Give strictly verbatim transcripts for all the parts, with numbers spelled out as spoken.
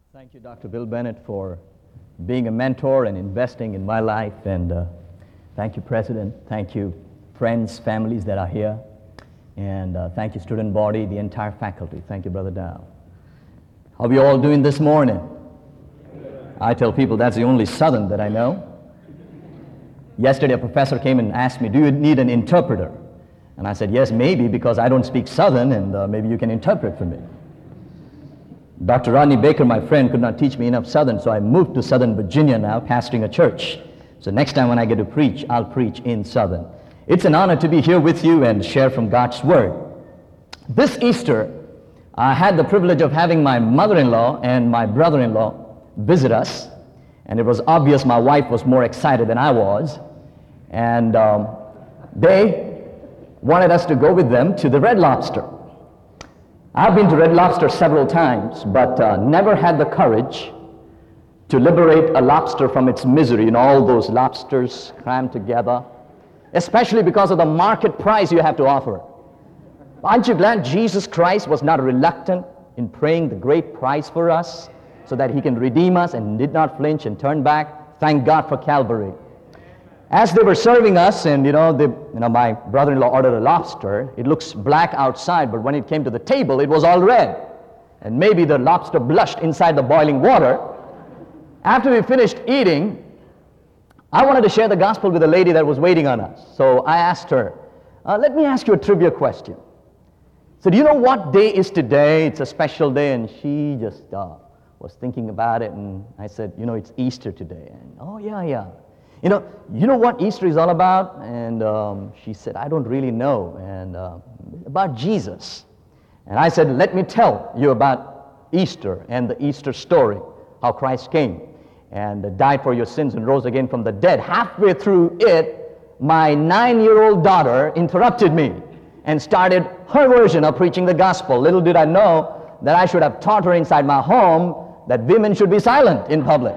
Thank you, Doctor Bill Bennett, for being a mentor and investing in my life. And uh, thank you, President. Thank you, friends, families that are here. And uh, thank you, student body, the entire faculty. Thank you, Brother Dow. How are we all doing this morning? I tell people that's the only Southern that I know. Yesterday, a professor came and asked me, do you need an interpreter? And I said, yes, maybe, because I don't speak Southern, and uh, maybe you can interpret for me. Doctor Rodney Baker, my friend, could not teach me enough Southern, so I moved to Southern Virginia now, pastoring a church. So next time when I get to preach, I'll preach in Southern. It's an honor to be here with you and share from God's Word. This Easter, I had the privilege of having my mother-in-law and my brother-in-law visit us, and it was obvious my wife was more excited than I was, and um, they wanted us to go with them to the Red Lobster. I've been to Red Lobster several times, but uh, never had the courage to liberate a lobster from its misery, and all those lobsters crammed together, especially because of the market price you have to offer. Aren't you glad Jesus Christ was not reluctant in paying the great price for us so that he can redeem us and did not flinch and turn back? Thank God for Calvary. As they were serving us, and you know, they, you know, my brother-in-law ordered a lobster. It looks black outside, but when it came to the table, it was all red. And maybe the lobster blushed inside the boiling water. After we finished eating, I wanted to share the gospel with a lady that was waiting on us. So I asked her, uh, let me ask you a trivia question. So do you know what day is today? It's a special day. And she just uh, was thinking about it. And I said, you know, it's Easter today. And oh, yeah, yeah. You know, you know what Easter is all about? And um, she said, I don't really know. And uh, about Jesus. And I said, let me tell you about Easter and the Easter story, how Christ came and uh, died for your sins and rose again from the dead. Halfway through it, my nine-year-old daughter interrupted me and started her version of preaching the gospel. Little did I know that I should have taught her inside my home that women should be silent in public.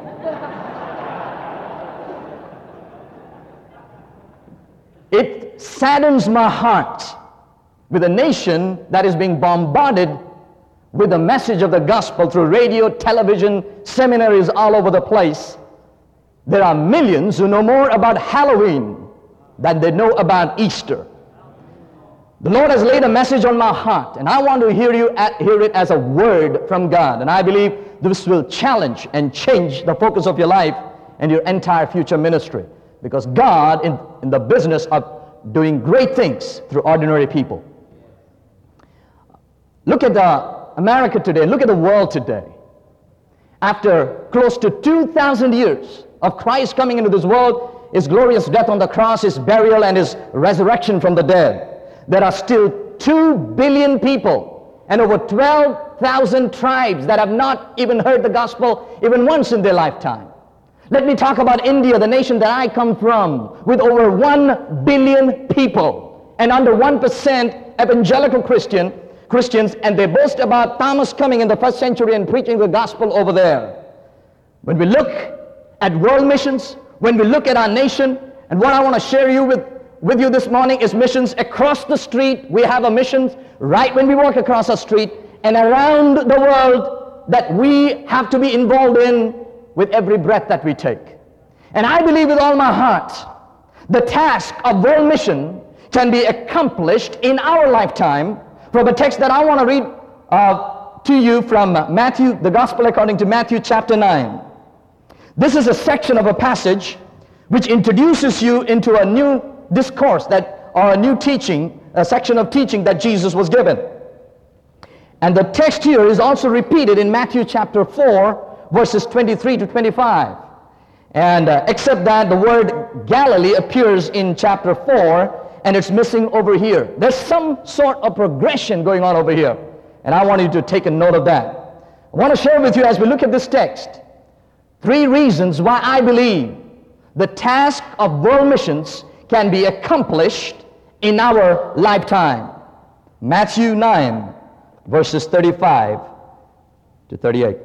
It saddens my heart with a nation that is being bombarded with the message of the gospel through radio, television, seminaries all over the place. There are millions who know more about Halloween than they know about Easter. The Lord has laid a message on my heart, and I want to hear you at, hear it as a word from God. And I believe this will challenge and change the focus of your life and your entire future ministry. Because God in, in the business of doing great things through ordinary people. Look at the America today, look at the world today. After close to two thousand years of Christ coming into this world, his glorious death on the cross, his burial, and his resurrection from the dead, there are still two billion people and over twelve thousand tribes that have not even heard the gospel even once in their lifetime. Let me talk about India, the nation that I come from, with over one billion people and under one percent evangelical Christian, Christians, and they boast about Thomas coming in the first century and preaching the gospel over there. When we look at world missions, when we look at our nation, and what I want to share you with, with you this morning is missions across the street. We have a missions right when we walk across our street, and around the world that we have to be involved in with every breath that we take. And I believe with all my heart, the task of world mission can be accomplished in our lifetime from a text that I want to read uh, to you from Matthew, the Gospel according to Matthew chapter nine. This is a section of a passage which introduces you into a new discourse that, or a new teaching, a section of teaching that Jesus was given. And the text here is also repeated in Matthew chapter four, verses twenty-three to twenty-five. And uh, except that the word Galilee appears in chapter four, and it's missing over here. There's some sort of progression going on over here, and I want you to take a note of that. I want to share with you as we look at this text three reasons why I believe the task of world missions can be accomplished in our lifetime. Matthew nine, verses thirty-five to thirty-eight.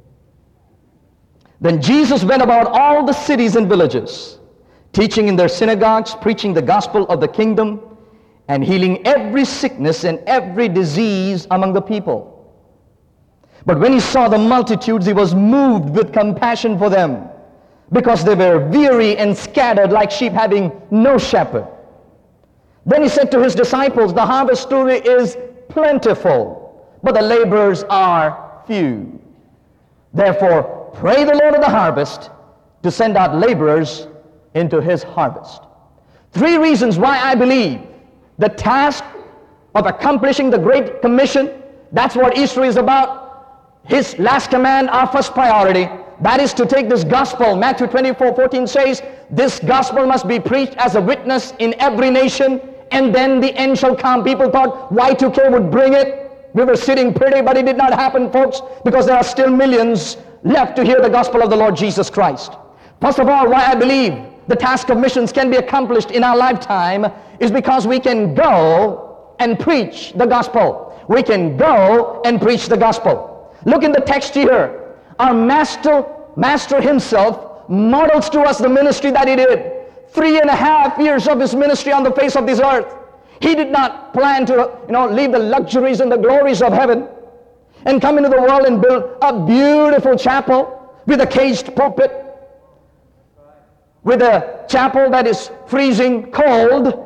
Then Jesus went about all the cities and villages, teaching in their synagogues, preaching the gospel of the kingdom, and healing every sickness and every disease among the people. But when he saw the multitudes, he was moved with compassion for them, because they were weary and scattered like sheep having no shepherd. Then he said to his disciples, the harvest truly is plentiful, but the laborers are few. Therefore, pray the Lord of the harvest to send out laborers into his harvest. Three reasons why I believe the task of accomplishing the Great Commission, that's what Easter is about. His last command, our first priority, that is to take this gospel. Matthew twenty-four fourteen says, this gospel must be preached as a witness in every nation, and then the end shall come. People thought Y two K would bring it. We were sitting pretty, but it did not happen, folks, because there are still millions left to hear the gospel of the Lord Jesus Christ. First of all, why I believe the task of missions can be accomplished in our lifetime is because we can go and preach the gospel. We can go and preach the gospel. Look in the text here. Our master, master himself models to us the ministry that he did. Three and a half years of his ministry on the face of this earth. He did not plan to, you know, leave the luxuries and the glories of heaven and come into the world and build a beautiful chapel with a caged pulpit, with a chapel that is freezing cold.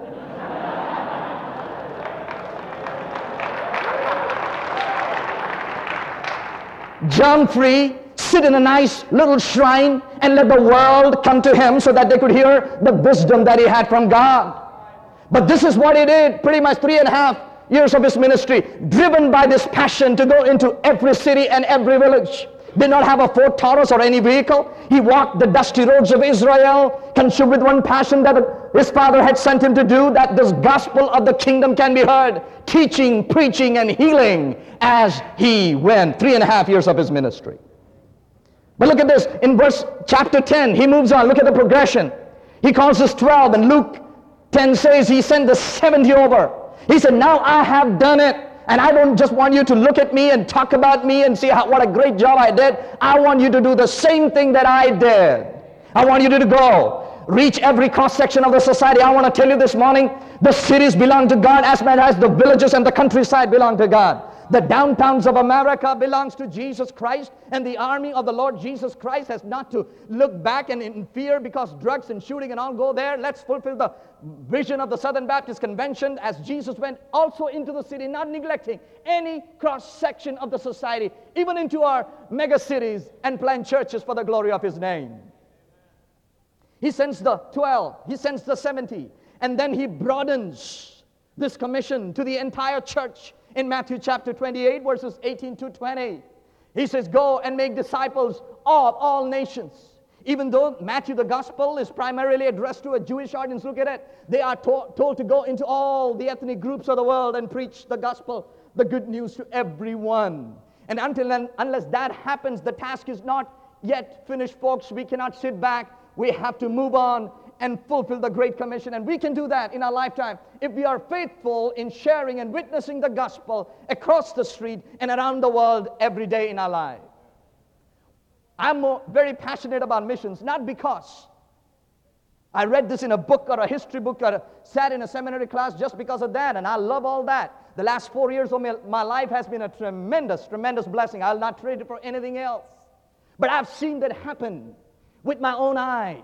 Jump free, sit in a nice little shrine, and let the world come to him so that they could hear the wisdom that he had from God. But this is what he did, pretty much three and a half years of his ministry, driven by this passion to go into every city and every village. Did not have a Ford Taurus or any vehicle. He walked the dusty roads of Israel, consumed with one passion that his father had sent him to do, that this gospel of the kingdom can be heard, teaching, preaching, and healing as he went. Three and a half years of his ministry. But look at this, in verse chapter ten, he moves on. Look at the progression. He calls us twelve, and Luke ten says he sent the seventy over. He said, now I have done it. And I don't just want you to look at me and talk about me and see how, what a great job I did. I want you to do the same thing that I did. I want you to go, reach every cross-section of the society. I want to tell you this morning, the cities belong to God as much as the villages and the countryside belong to God. The downtowns of America belongs to Jesus Christ, and the army of the Lord Jesus Christ has not to look back and in fear because drugs and shooting and all go there. Let's fulfill the vision of the Southern Baptist Convention as Jesus went also into the city, not neglecting any cross-section of the society, even into our mega cities, and plant churches for the glory of his name. He sends the twelve, he sends the seventy, and then he broadens this commission to the entire church. In Matthew chapter twenty-eight, verses eighteen to twenty, he says, go and make disciples of all nations. Even though Matthew, the gospel, is primarily addressed to a Jewish audience, look at it. They are to- told to go into all the ethnic groups of the world and preach the gospel, the good news to everyone. And until then, unless that happens, the task is not yet finished, folks. We cannot sit back. We have to move on and fulfill the Great Commission. And we can do that in our lifetime if we are faithful in sharing and witnessing the gospel across the street and around the world every day in our life. I'm more, very passionate about missions, not because I read this in a book or a history book or sat in a seminary class just because of that, and I love all that. The last four years of my, my life has been a tremendous, tremendous blessing. I'll not trade it for anything else. But I've seen that happen with my own eyes.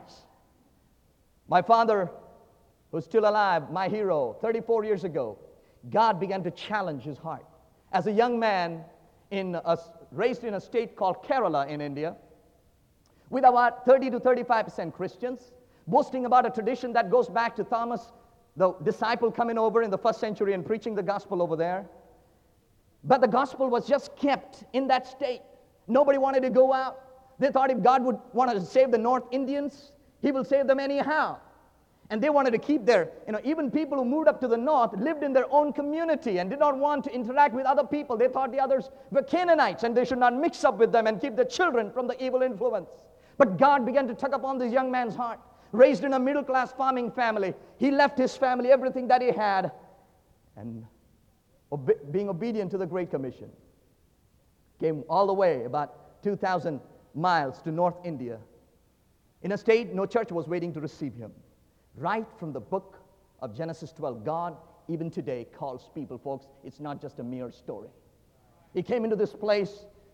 My father, who's still alive, my hero, thirty-four years ago, God began to challenge his heart. As a young man, in a, raised in a state called Kerala in India, with about thirty to thirty-five percent Christians, boasting about a tradition that goes back to Thomas, the disciple coming over in the first century and preaching the gospel over there. But the gospel was just kept in that state. Nobody wanted to go out. They thought if God would want to save the North Indians, he will save them anyhow. And they wanted to keep their, you know, even people who moved up to the north lived in their own community and did not want to interact with other people. They thought the others were Canaanites and they should not mix up with them and keep the children from the evil influence. But God began to tug upon this young man's heart. Raised in a middle-class farming family, he left his family, everything that he had, and obe- being obedient to the Great Commission, came all the way about two thousand miles to North India, in a state no church was waiting to receive him. Right from the book of Genesis twelve, God, even today, calls people, folks. It's not just a mere story. He came into this place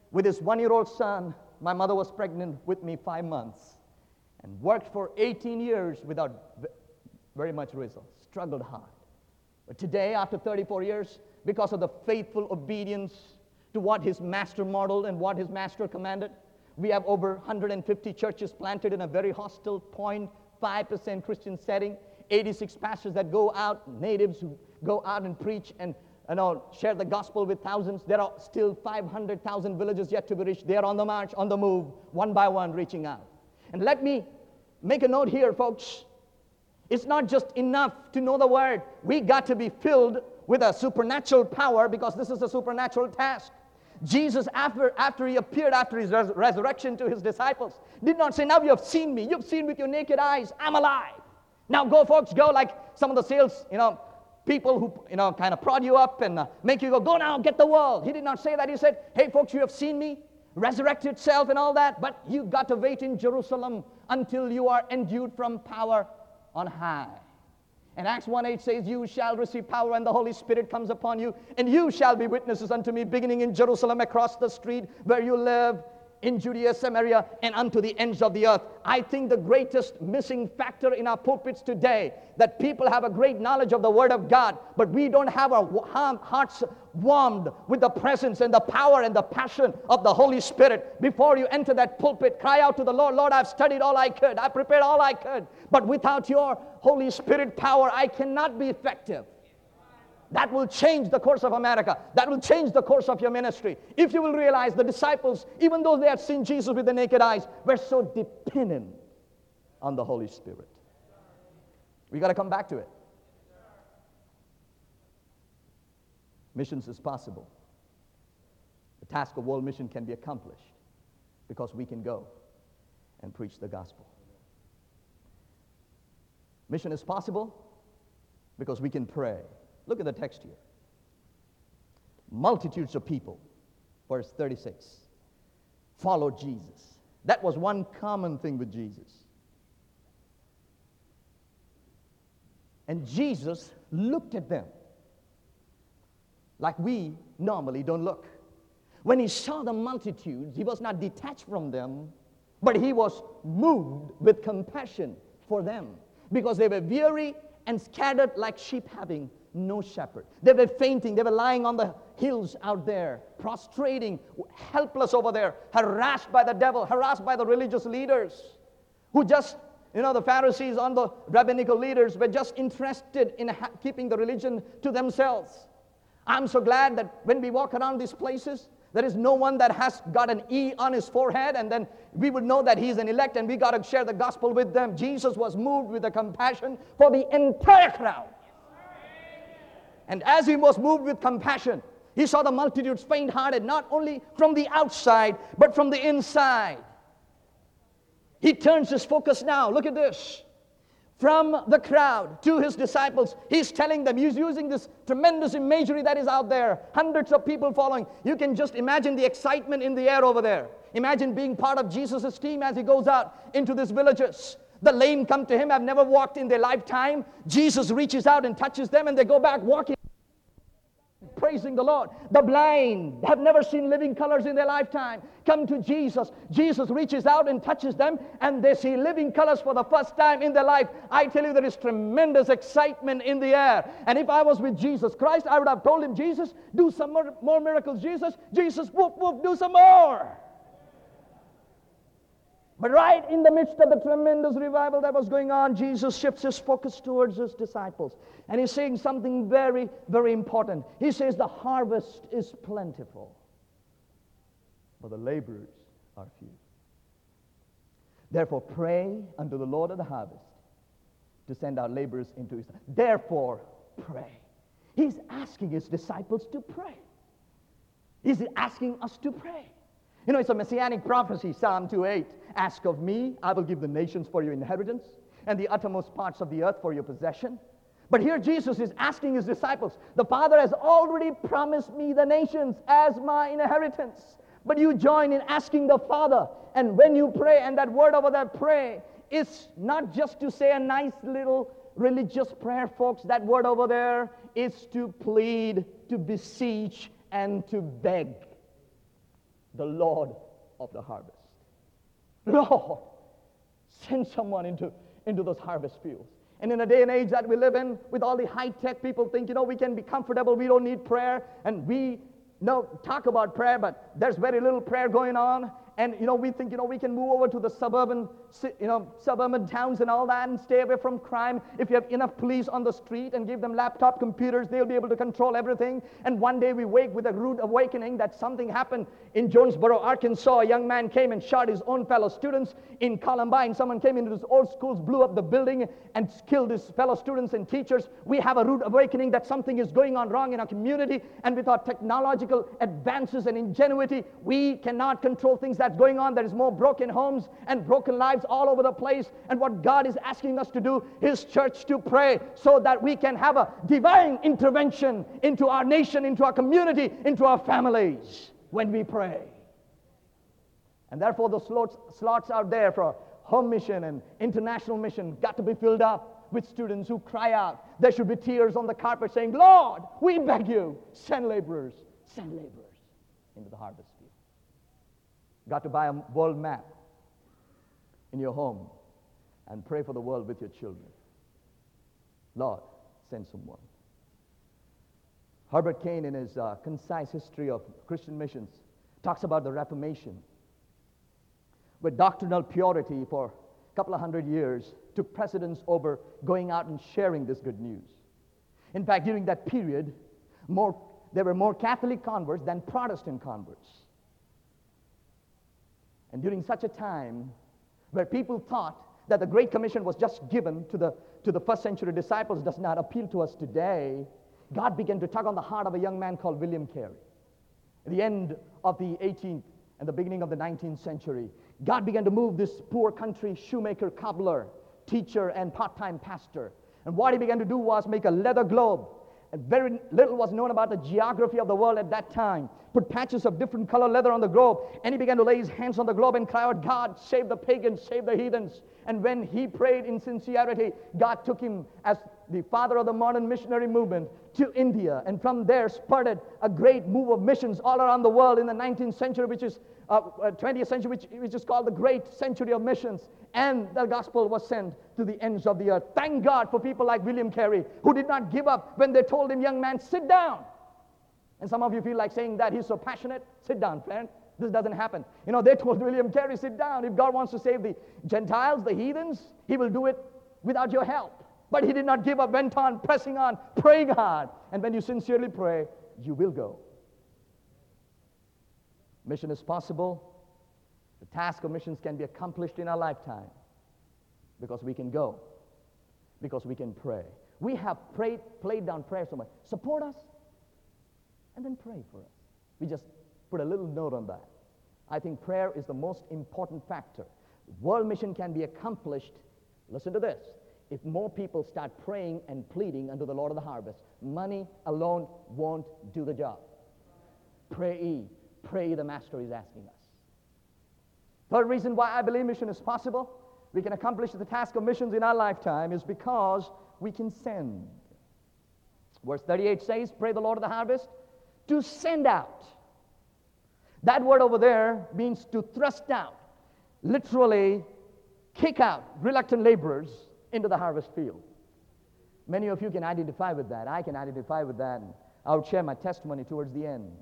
with his one-year-old son. My mother was pregnant with me five months and worked for eighteen years without very much results, struggled hard. But today, after thirty-four years, because of the faithful obedience to what his master modeled and what his master commanded, we have over one hundred fifty churches planted in a very hostile zero point five percent Christian setting, eighty-six pastors that go out, natives who go out and preach and you know, share the gospel with thousands. There are still five hundred thousand villages yet to be reached. They are on the march, on the move, one by one, reaching out. And let me make a note here, folks. It's not just enough to know the word. We got to be filled with a supernatural power, because this is a supernatural task. Jesus, after, after he appeared after his res- resurrection to his disciples, did not say, now you have seen me. You've seen with your naked eyes. I'm alive. Now go, folks, go, like some of the sales, you know, people who, you know, kind of prod you up and uh, make you go, go now, get the world. He did not say that. He said, hey, folks, you have seen me, resurrected self and all that, but you got to wait in Jerusalem until you are endued from power on high. And Acts one eight says, you shall receive power when the Holy Spirit comes upon you, and you shall be witnesses unto me, beginning in Jerusalem, across the street where you live, in Judea, Samaria, and unto the ends of the earth. I think the greatest missing factor in our pulpits today, that people have a great knowledge of the Word of God, but we don't have our hearts warmed with the presence and the power and the passion of the Holy Spirit. Before you enter that pulpit, cry out to the Lord, Lord, I've studied all I could, I prepared all I could, but without your Holy Spirit power, I cannot be effective. That will change the course of America. That will change the course of your ministry. If you will realize the disciples, even though they had seen Jesus with the naked eyes, were so dependent on the Holy Spirit. We got to come back to it. Missions is possible. The task of world mission can be accomplished because we can go and preach the gospel. Mission is possible because we can pray. Look at the text here. Multitudes of people, verse thirty-six, followed Jesus. That was one common thing with Jesus. And Jesus looked at them like we normally don't look. When he saw the multitudes, he was not detached from them, but he was moved with compassion for them, because they were weary and scattered like sheep having no shepherd. They were fainting. They were lying on the hills out there, prostrating, helpless over there, harassed by the devil, harassed by the religious leaders who just, you know, the Pharisees and the rabbinical leaders were just interested in ha- keeping the religion to themselves. I'm so glad that when we walk around these places, there is no one that has got an E on his forehead, and then we would know that he's an elect, and we got to share the gospel with them. Jesus was moved with a compassion for the entire crowd. And as he was moved with compassion, he saw the multitudes faint-hearted, not only from the outside, but from the inside. He turns his focus now. Look at this. From the crowd to his disciples, he's telling them, he's using this tremendous imagery that is out there. Hundreds of people following. You can just imagine the excitement in the air over there. Imagine being part of Jesus' team as he goes out into these villages. The lame come to him, have never walked in their lifetime. Jesus reaches out and touches them, and they go back walking, praising the Lord. The blind have never seen living colors in their lifetime, come to Jesus. Jesus reaches out and touches them, and they see living colors for the first time in their life. I tell you, there is tremendous excitement in the air. And if I was with Jesus Christ, I would have told him, Jesus, do some more, more miracles. Jesus, Jesus, whoop, whoop, do some more. But right in the midst of the tremendous revival that was going on, Jesus shifts his focus towards his disciples. And he's saying something very, very important. He says the harvest is plentiful, but the laborers are few. Therefore pray unto the Lord of the harvest to send out laborers into his. Therefore pray. He's asking his disciples to pray. He's asking us to pray. You know, it's a messianic prophecy, Psalm two eight. Ask of me, I will give the nations for your inheritance, and the uttermost parts of the earth for your possession. But here Jesus is asking his disciples, the Father has already promised me the nations as my inheritance. But you join in asking the Father, and when you pray, and that word over there, pray, is not just to say a nice little religious prayer, folks. That word over there is to plead, to beseech, and to beg. the Lord of the harvest. Lord, send someone into, into those harvest fields. And in a day and age that we live in, with all the high-tech, people think, you know, we can be comfortable, we don't need prayer, and we no, talk about prayer, but there's very little prayer going on. And, you know, we think, you know, we can move over to the suburban, you know, suburban towns and all that and stay away from crime. If you have enough police on the street and give them laptop computers, they'll be able to control everything. And one day we wake with a rude awakening that something happened in Jonesboro, Arkansas. A young man came and shot his own fellow students. In Columbine, someone came into those old schools, blew up the building, and killed his fellow students and teachers. We have a rude awakening that something is going on wrong in our community. And with our technological advances and ingenuity, we cannot control things that's going on. There is more broken homes and broken lives all over the place. And what God is asking us to do is, church, to pray so that we can have a divine intervention into our nation, into our community, into our families when we pray. And therefore the slots, slots out there for home mission and international mission got to be filled up with students who cry out. There should be tears on the carpet saying, Lord, we beg you, send laborers, send laborers into the harvest field. Got to buy a world map in your home and pray for the world with your children. Lord, send someone. Herbert Kane, in his uh, concise history of Christian missions, talks about the Reformation, where doctrinal purity for a couple of hundred years took precedence over going out and sharing this good news. In fact, during that period, more, there were more Catholic converts than Protestant converts. And during such a time where people thought that the Great Commission was just given to the, to the first century disciples does not appeal to us today, God began to tug on the heart of a young man called William Carey. At the end of the eighteenth and the beginning of the nineteenth century, God began to move this poor country shoemaker, cobbler, teacher, and part-time pastor. And what he began to do was make a leather globe. And very little was known about the geography of the world at that time. Put patches of different color leather on the globe, and he began to lay his hands on the globe and cry out, God, save the pagans, save the heathens. And when he prayed in sincerity, God took him as the father of the modern missionary movement to India. And from there spurted a great move of missions all around the world in the nineteenth century, which is uh, uh, twentieth century, which, which is called the great century of missions. And the gospel was sent to the ends of the earth. Thank God for people like William Carey, who did not give up when they told him, young man, sit down. And some of you feel like saying that he's so passionate. Sit down, friend. This doesn't happen. You know, they told William Carey, sit down. If God wants to save the Gentiles, the heathens, he will do it without your help. But he did not give up, went on, pressing on, praying hard. And when you sincerely pray, you will go. Mission is possible. The task of missions can be accomplished in our lifetime because we can go, because we can pray. We have prayed, played down prayer so much. Support us, and then pray for us. We just put a little note on that. I think prayer is the most important factor. World mission can be accomplished, listen to this, if more people start praying and pleading unto the Lord of the harvest. Money alone won't do the job. Pray ye, pray ye, the Master is asking us. Third reason why I believe mission is possible, we can accomplish the task of missions in our lifetime, is because we can send. Verse thirty-eight says, pray the Lord of the harvest to send out. That word over there means to thrust out, literally kick out reluctant laborers into the harvest field. Many of you can identify with that. I can identify with that. And I'll share my testimony towards the end.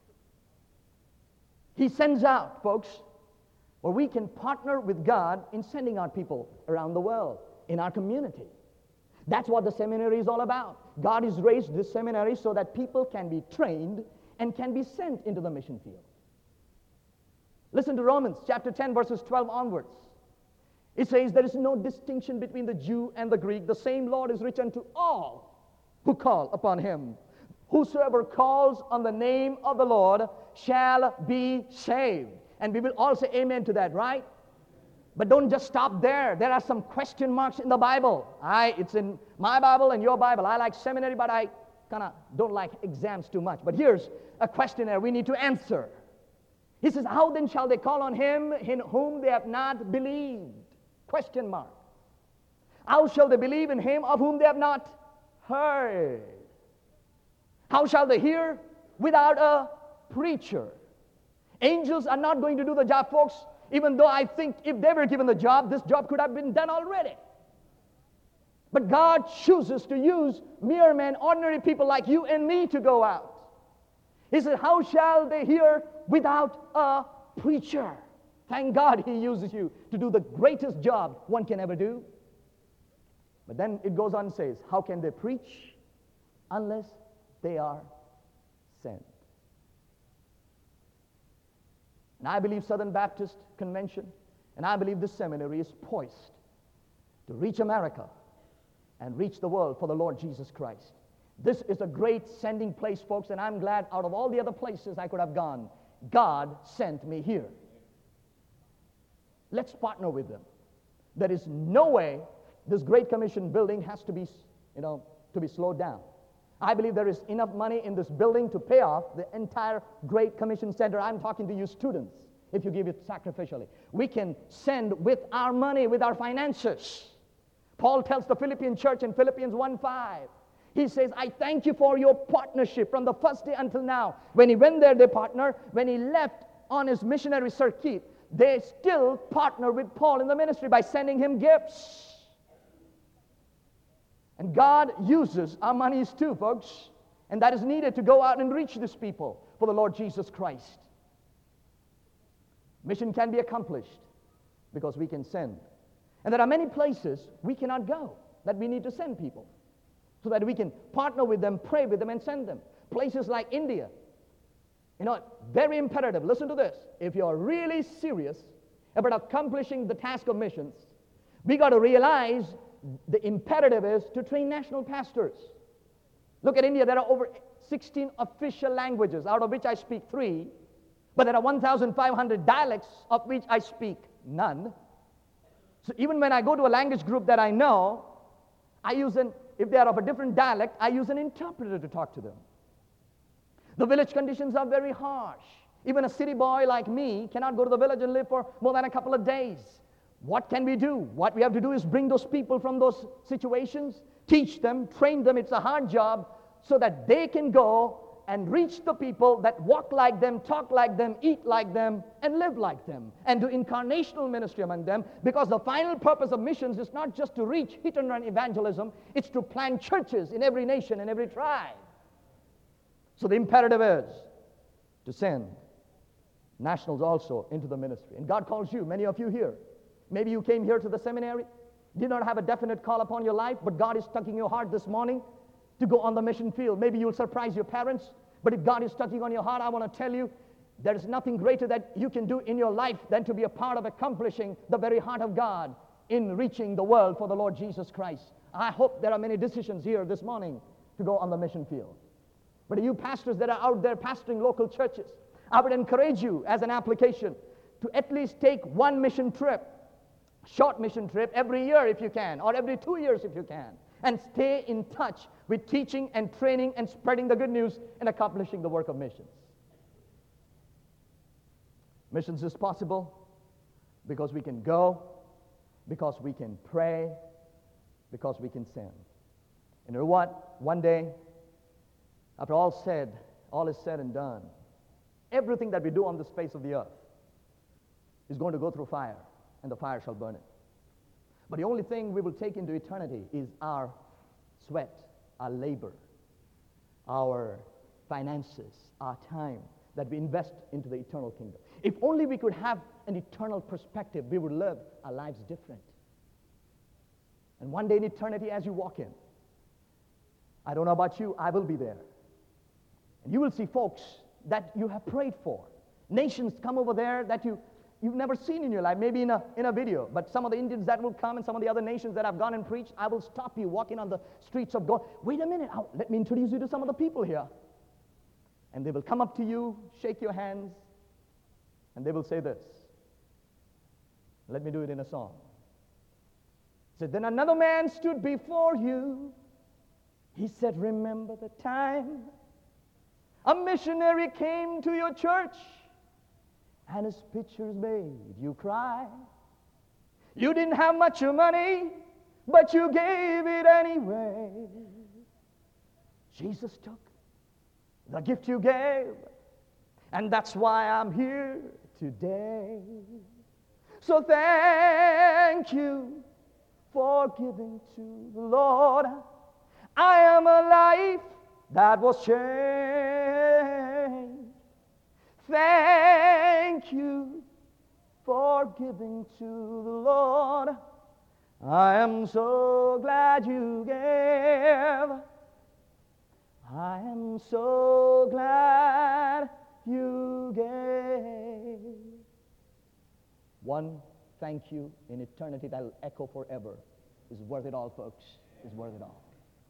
He sends out, folks, or we can partner with God in sending out people around the world, in our community. That's what the seminary is all about. God has raised this seminary so that people can be trained and can be sent into the mission field. Listen to Romans chapter ten, verses twelve onwards. It says, there is no distinction between the Jew and the Greek. The same Lord is rich unto all who call upon him. Whosoever calls on the name of the Lord shall be saved. And we will all say amen to that, right? But don't just stop there. There are some question marks in the Bible. I, it's in my Bible and your Bible. I like seminary, but I kind of don't like exams too much. But here's a questionnaire we need to answer. He says, how then shall they call on him in whom they have not believed? Question mark. How shall they believe in him of whom they have not heard? How shall they hear without a preacher? Angels are not going to do the job, folks, even though I think if they were given the job, this job could have been done already. But God chooses to use mere men, ordinary people like you and me to go out. He said, how shall they hear without a preacher? Thank God He uses you to do the greatest job one can ever do. But then it goes on and says, how can they preach unless they are sent? And I believe Southern Baptist Convention, and I believe this seminary is poised to reach America and reach the world for the Lord Jesus Christ. This is a great sending place, folks, and I'm glad out of all the other places I could have gone, God sent me here. Let's partner with them. There is no way this Great Commission building has to be, you know, to be slowed down. I believe there is enough money in this building to pay off the entire Great Commission Center. I'm talking to you students, if you give it sacrificially. We can send with our money, with our finances. Paul tells the Philippian church in Philippians one five, he says, I thank you for your partnership from the first day until now. When he went there, they partnered. When he left on his missionary circuit, they still partner with Paul in the ministry by sending him gifts. And God uses our monies too, folks. And that is needed to go out and reach these people for the Lord Jesus Christ. Mission can be accomplished because we can send. And there are many places we cannot go that we need to send people so that we can partner with them, pray with them, and send them. Places like India. You know, very imperative. Listen to this. If you're really serious about accomplishing the task of missions, we got to realize the imperative is to train national pastors. Look at India. There are over sixteen official languages, out of which I speak three. But there are one thousand five hundred dialects, of which I speak none. So even when I go to a language group that I know, I use an, if they are of a different dialect, I use an interpreter to talk to them. The village conditions are very harsh. Even a city boy like me cannot go to the village and live for more than a couple of days. What can we do? What we have to do is bring those people from those situations, teach them, train them. It's a hard job so that they can go and reach the people that walk like them, talk like them, eat like them, and live like them, and do incarnational ministry among them, because the final purpose of missions is not just to reach hit and run evangelism, it's to plant churches in every nation and every tribe. So the imperative is to send nationals also into the ministry. And God calls you, many of you here. Maybe you came here to the seminary, did not have a definite call upon your life, but God is tugging your heart this morning to go on the mission field. Maybe you'll surprise your parents, but if God is tugging on your heart, I want to tell you, there is nothing greater that you can do in your life than to be a part of accomplishing the very heart of God in reaching the world for the Lord Jesus Christ. I hope there are many decisions here this morning to go on the mission field. But you pastors that are out there pastoring local churches, I would encourage you as an application to at least take one mission trip, short mission trip every year if you can, or every two years if you can, and stay in touch with teaching and training and spreading the good news and accomplishing the work of missions. Missions is possible because we can go, because we can pray, because we can send. And you know what? One day, after all said, all is said and done, everything that we do on the face of the earth is going to go through fire, and the fire shall burn it. But the only thing we will take into eternity is our sweat, our labor, our finances, our time that we invest into the eternal kingdom. If only we could have an eternal perspective, we would live our lives different. And one day in eternity, as you walk in, I don't know about you, I will be there. And you will see folks that you have prayed for. Nations come over there that you You've never seen in your life, maybe in a, in a video. But some of the Indians that will come and some of the other nations that have gone and preached, I will stop you walking on the streets of God. Wait a minute, I'll, let me introduce you to some of the people here. And they will come up to you, shake your hands, and they will say this. Let me do it in a song. He said, then another man stood before you. He said, remember the time a missionary came to your church, and his pictures made you cry. You didn't have much money, but you gave it anyway. Jesus took the gift you gave And that's why I'm here today. So thank you for giving to the Lord. I am a life that was changed. Thank you for giving to the Lord. I am so glad you gave. I am so glad you gave. One thank you in eternity that will echo forever is worth it all, folks. Is worth it all.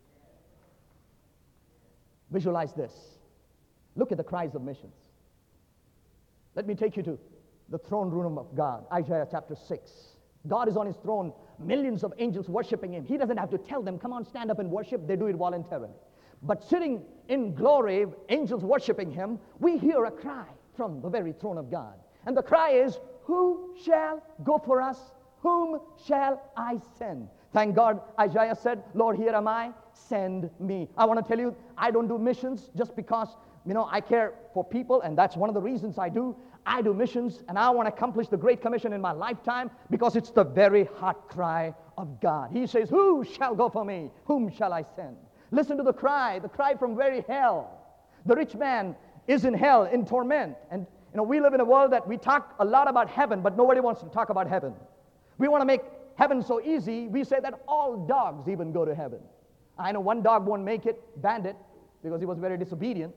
Visualize this. Look at the cries of missions. Let me take you to the throne room of God, Isaiah chapter six. God is on his throne, millions of angels worshiping him. He doesn't have to tell them, come on, stand up and worship. They do it voluntarily. But sitting in glory, angels worshiping him, we hear a cry from the very throne of God. And the cry is, who shall go for us? Whom shall I send? Thank God, Isaiah said, Lord, here am I, send me. I want to tell you, I don't do missions just because, you know, I care for people, and that's one of the reasons I do. I do missions, and I want to accomplish the Great Commission in my lifetime because it's the very heart cry of God. He says, who shall go for me? Whom shall I send? Listen to the cry, the cry from very hell. The rich man is in hell, in torment. And, you know, we live in a world that we talk a lot about heaven, but nobody wants to talk about heaven. We want to make heaven so easy, we say that all dogs even go to heaven. I know one dog won't make it, Bandit, because he was very disobedient.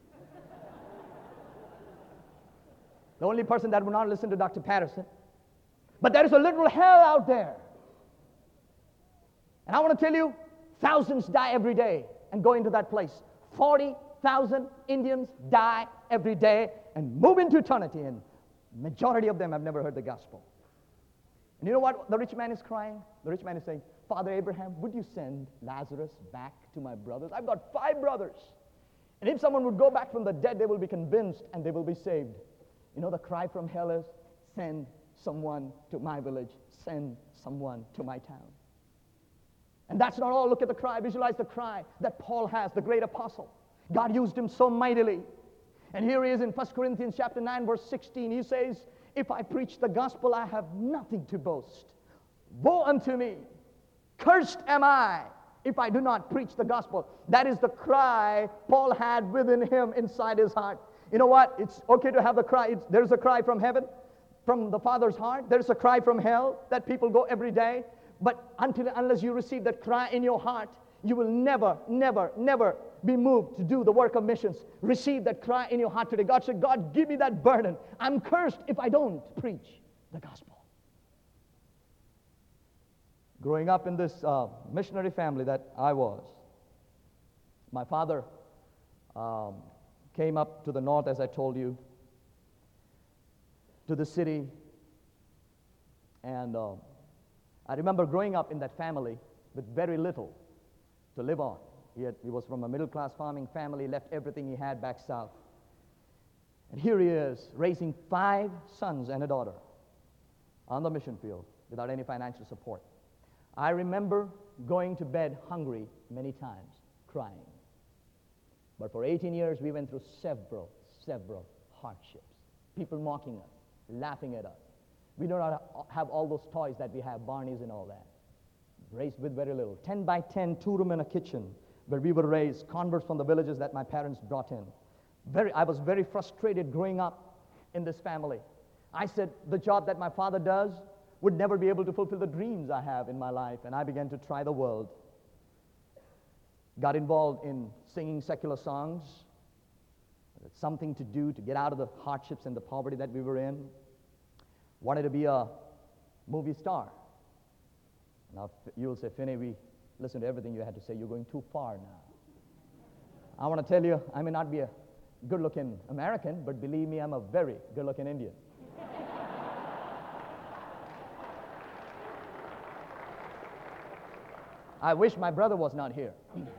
The only person that would not listen to Doctor Patterson. But there is a literal hell out there. And I want to tell you, thousands die every day and go into that place. forty thousand Indians die every day and move into eternity, and majority of them have never heard the gospel. And you know what the rich man is crying? The rich man is saying, Father Abraham, would you send Lazarus back to my brothers? I've got five brothers. And if someone would go back from the dead, they will be convinced and they will be saved. You know, the cry from hell is, send someone to my village. Send someone to my town. And that's not all. Look at the cry. Visualize the cry that Paul has, the great apostle. God used him so mightily. And here he is in First Corinthians chapter nine, verse sixteen. He says, if I preach the gospel, I have nothing to boast. Woe unto me. Cursed am I if I do not preach the gospel. That is the cry Paul had within him inside his heart. You know what? It's okay to have the cry. It's, there's a cry from heaven, from the Father's heart. There's a cry from hell that people go every day. But until unless you receive that cry in your heart, you will never, never, never be moved to do the work of missions. Receive that cry in your heart today. God said, God, give me that burden. I'm cursed if I don't preach the gospel. Growing up in this uh, missionary family that I was, my father um, came up to the north, as I told you, to the city. And uh, I remember growing up in that family with very little to live on. He, had, he was from a middle-class farming family, left everything he had back south. And here he is, raising five sons and a daughter on the mission field without any financial support. I remember going to bed hungry many times, crying. But for eighteen years, we went through several, several hardships. People mocking us, laughing at us. We do not have all those toys that we have, Barneys and all that. Raised with very little. ten by ten, two-room and a kitchen, where we were raised, converts from the villages that my parents brought in. Very, I was very frustrated growing up in this family. I said, the job that my father does would never be able to fulfill the dreams I have in my life, and I began to try the world. Got involved in singing secular songs. It's something to do to get out of the hardships and the poverty that we were in. Wanted to be a movie star. Now, you'll say, Finney, we listened to everything you had to say. You're going too far now. I want to tell you, I may not be a good-looking American, but believe me, I'm a very good-looking Indian. I wish my brother was not here.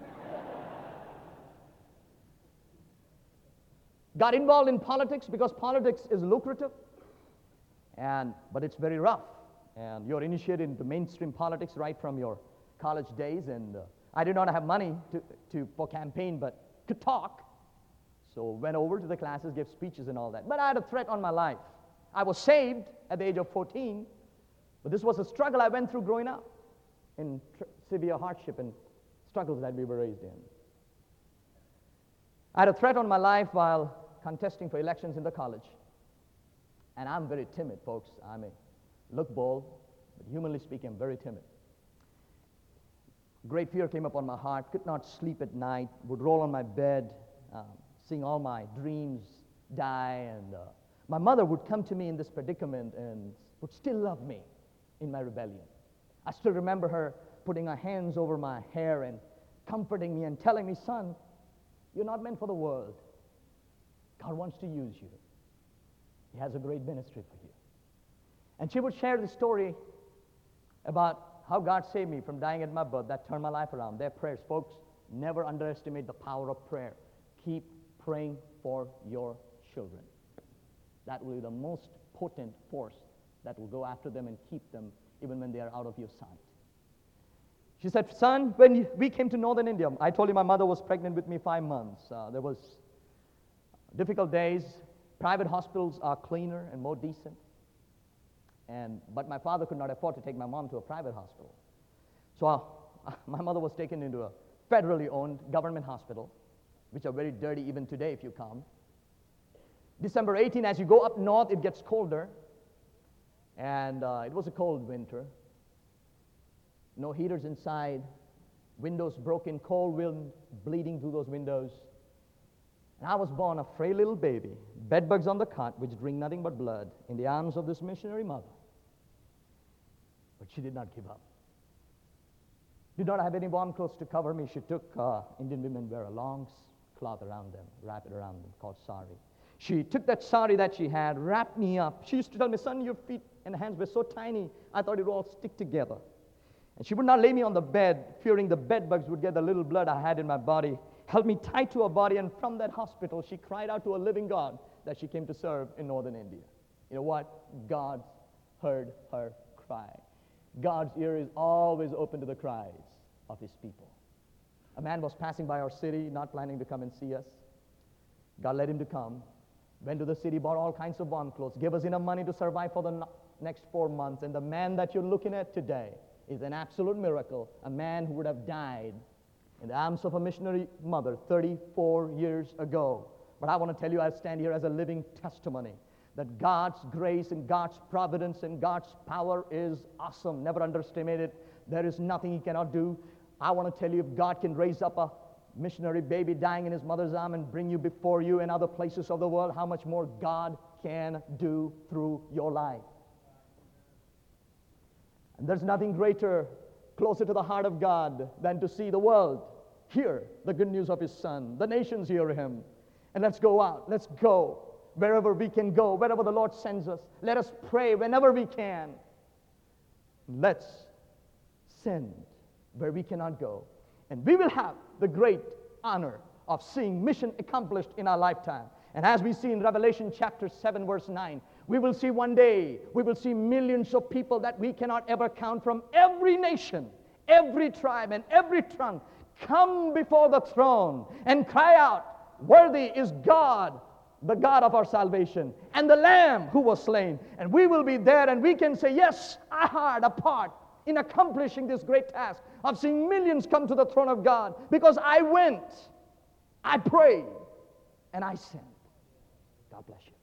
Got involved in politics because politics is lucrative, and but it's very rough. And you're initiated into mainstream politics right from your college days. And uh, I did not have money to, to for campaign, but to talk. So went over to the classes, gave speeches and all that. But I had a threat on my life. I was saved at the age of fourteen, but this was a struggle I went through growing up in tr- severe hardship and struggles that we were raised in. I had a threat on my life while contesting for elections in the college. And I'm very timid, folks. I may look bold, but humanly speaking, I'm very timid. Great fear came upon my heart, could not sleep at night, would roll on my bed, um, seeing all my dreams die. And uh, my mother would come to me in this predicament and would still love me in my rebellion. I still remember her putting her hands over my hair and comforting me and telling me, son, you're not meant for the world. God wants to use you. He has a great ministry for you. And she would share the story about how God saved me from dying at my birth. That turned my life around. Their prayers, folks, never underestimate the power of prayer. Keep praying for your children. That will be the most potent force that will go after them and keep them even when they are out of your sight. She said, son, when you, we came to northern India, I told you my mother was pregnant with me five months. Uh, there was difficult days. Private hospitals are cleaner and more decent. And, but my father could not afford to take my mom to a private hospital. So uh, my mother was taken into a federally owned government hospital, which are very dirty even today if you come. December eighteenth, as you go up north, it gets colder. And uh, it was a cold winter. No heaters inside, windows broken, cold wind bleeding through those windows. And I was born a frail little baby, bedbugs on the cot, which drink nothing but blood, in the arms of this missionary mother. But she did not give up. Did not have any warm clothes to cover me. She took, uh, Indian women wear a long cloth around them, wrap it around them, called sari. She took that sari that she had, wrapped me up. She used to tell me, son, your feet and hands were so tiny, I thought it would all stick together. And she would not lay me on the bed, fearing the bed bugs would get the little blood I had in my body, held me tight to her body, and from that hospital, she cried out to a living God that she came to serve in northern India. You know what? God heard her cry. God's ear is always open to the cries of his people. A man was passing by our city, not planning to come and see us. God led him to come, went to the city, bought all kinds of warm clothes, gave us enough money to survive for the no- next four months. And the man that you're looking at today is an absolute miracle, a man who would have died in the arms of a missionary mother thirty-four years ago. But I want to tell you, I stand here as a living testimony that God's grace and God's providence and God's power is awesome. Never underestimate it. There is nothing he cannot do. I want to tell you, if God can raise up a missionary baby dying in his mother's arm and bring you before you in other places of the world, how much more God can do through your life. And there's nothing greater, closer to the heart of God, than to see the world hear the good news of his Son. The nations hear him. And let's go out. Let's go wherever we can go, wherever the Lord sends us. Let us pray whenever we can. Let's send where we cannot go. And we will have the great honor of seeing mission accomplished in our lifetime. And as we see in Revelation chapter seven, verse nine, we will see one day, we will see millions of people that we cannot ever count from every nation, every tribe, and every tongue come before the throne and cry out, worthy is God, the God of our salvation, and the Lamb who was slain. And we will be there and we can say, yes, I had a part in accomplishing this great task of seeing millions come to the throne of God, because I went, I prayed, and I sent. God bless you.